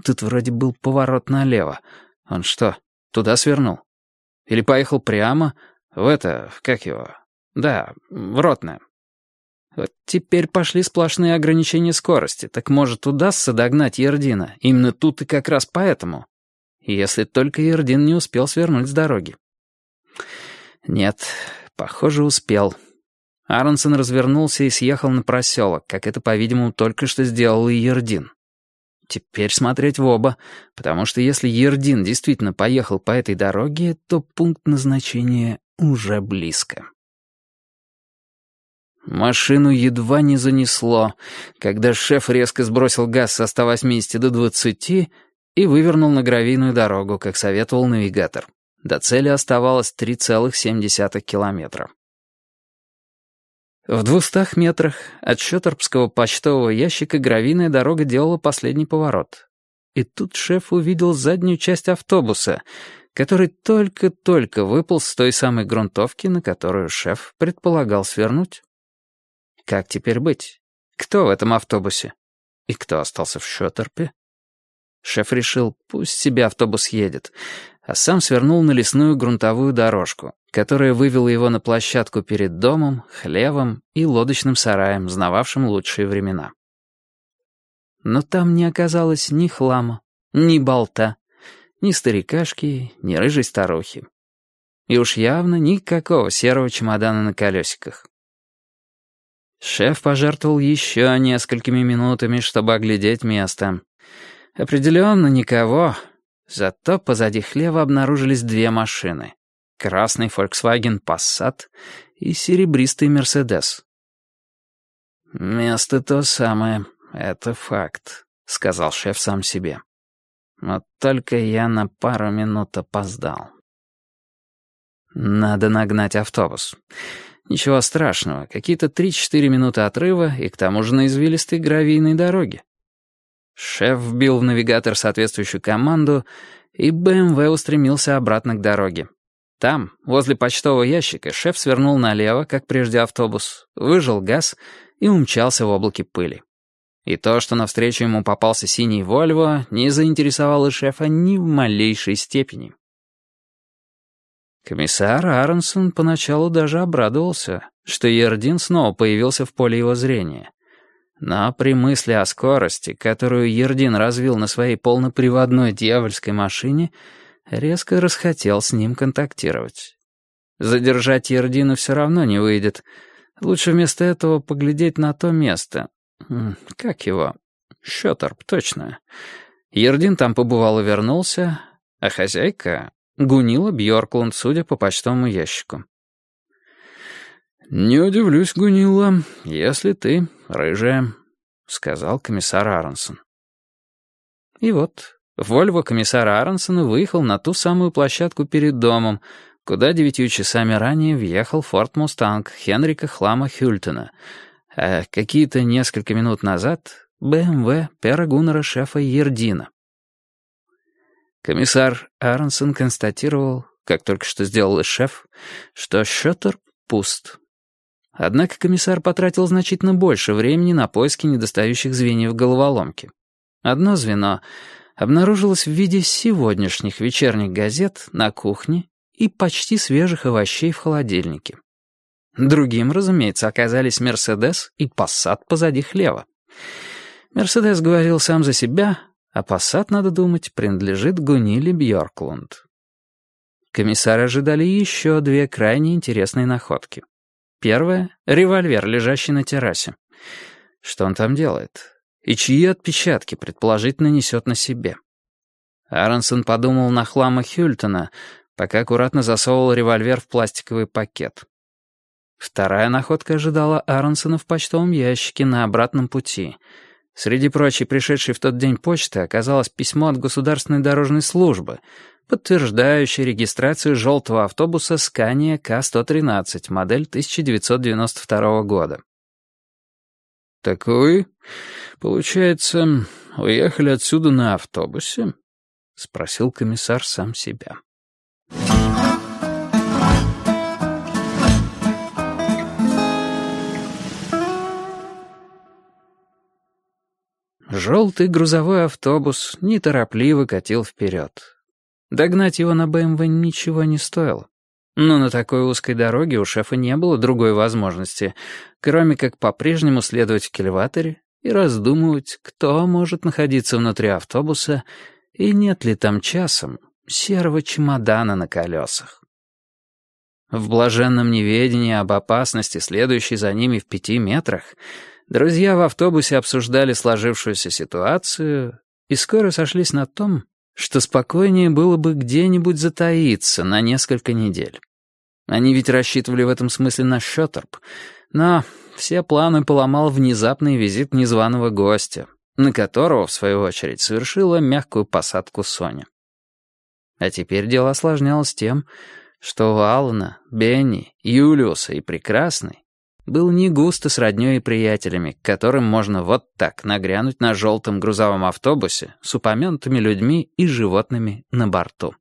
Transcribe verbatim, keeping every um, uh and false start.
Тут вроде был поворот налево. Он что, туда свернул? Или поехал прямо в это, как его? Да, в Ротное. Вот теперь пошли сплошные ограничения скорости. Так может, удастся догнать Ердина? Именно тут и как раз поэтому. Если только Ердин не успел свернуть с дороги. Нет, похоже, успел. Аронсон развернулся и съехал на проселок, как это, по-видимому, только что сделал и Ердин. Теперь смотреть в оба, потому что если Ердин действительно поехал по этой дороге, то пункт назначения уже близко. Машину едва не занесло, когда шеф резко сбросил газ со ста восьмидесяти до двадцати и вывернул на гравийную дорогу, как советовал навигатор. До цели оставалось три целых семь десятых километра. В двухстах метрах от Шёторпского почтового ящика гравийная дорога делала последний поворот. И тут шеф увидел заднюю часть автобуса, который только-только выполз с той самой грунтовки, на которую шеф предполагал свернуть. Как теперь быть? Кто в этом автобусе? И кто остался в Шёторпе? Шеф решил, пусть себе автобус едет, а сам свернул на лесную грунтовую дорожку, которая вывела его на площадку перед домом, хлевом и лодочным сараем, знававшим лучшие времена. Но там не оказалось ни хлама, ни болта, ни старикашки, ни рыжей старухи. И уж явно никакого серого чемодана на колесиках. Шеф пожертвовал еще несколькими минутами, чтобы оглядеть место. Определенно никого. Зато позади хлева обнаружились две машины. Красный Volkswagen Passat и серебристый Mercedes. «Место то самое, это факт», — сказал шеф сам себе. «Вот только я на пару минут опоздал. Надо нагнать автобус. Ничего страшного, какие-то три-четыре минуты отрыва и к тому же на извилистой гравийной дороге». Шеф вбил в навигатор соответствующую команду, и бэ эм вэ устремился обратно к дороге. Там, возле почтового ящика, шеф свернул налево, как прежде автобус, выжал газ и умчался в облаке пыли. И то, что навстречу ему попался синий «Вольво», не заинтересовало шефа ни в малейшей степени. Комиссар Аронсон поначалу даже обрадовался, что Ердин снова появился в поле его зрения. Но при мысли о скорости, которую Ердин развил на своей полноприводной дьявольской машине, резко расхотел с ним контактировать. Задержать Ердина все равно не выйдет. Лучше вместо этого поглядеть на то место. Как его? Шёторп, точно. Ердин там побывал и вернулся, а хозяйка — Гунилла Бьорклунд, судя по почтовому ящику. «Не удивлюсь, Гунилла, если ты рыжая», — сказал комиссар Аронсон. И вот Вольво комиссара Аронсона выехал на ту самую площадку перед домом, куда девятью часами ранее въехал Форд Мустанг Хенрика Хлама Хюльтена, а какие-то несколько минут назад — бэ эм вэ Пера Гуннера шефа Ердина. Комиссар Аронсон констатировал, как только что сделал и шеф, что Шёторп пуст. Однако комиссар потратил значительно больше времени на поиски недостающих звеньев головоломки. Одно звено обнаружилось в виде сегодняшних вечерних газет на кухне и почти свежих овощей в холодильнике. Другим, разумеется, оказались «Мерседес» и «Пассат» позади хлева. «Мерседес» говорил сам за себя, а «Пассат», надо думать, принадлежит Гунилле Бьорклунд. Комиссары ожидали еще две крайне интересные находки. Первое — револьвер, лежащий на террасе. Что он там делает? И чьи отпечатки, предположительно, несет на себе? Аронсон подумал на Хлама Хюльтена, пока аккуратно засовывал револьвер в пластиковый пакет. Вторая находка ожидала Аронсона в почтовом ящике на обратном пути. Среди прочей пришедшей в тот день почты оказалось письмо от Государственной дорожной службы, подтверждающее регистрацию желтого автобуса Scania К сто тринадцать, модель тысяча девятьсот девяносто второго года. «Так вы, получается, уехали отсюда на автобусе?» — спросил комиссар сам себя. Желтый грузовой автобус неторопливо катил вперед. Догнать его на бэ эм вэ ничего не стоило. Но на такой узкой дороге у шефа не было другой возможности, кроме как по-прежнему следовать в кильваторе и раздумывать, кто может находиться внутри автобуса и нет ли там часом серого чемодана на колесах. В блаженном неведении об опасности, следующей за ними в пяти метрах, друзья в автобусе обсуждали сложившуюся ситуацию и скоро сошлись на том, что спокойнее было бы где-нибудь затаиться на несколько недель. Они ведь рассчитывали в этом смысле на Шёторп, но все планы поломал внезапный визит незваного гостя, на которого, в свою очередь, совершила мягкую посадку Соня. А теперь дело осложнялось тем, что у Алана, Бенни, Юлиуса и Прекрасной был не густо с роднёй и приятелями, к которым можно вот так нагрянуть на желтом грузовом автобусе с упомянутыми людьми и животными на борту.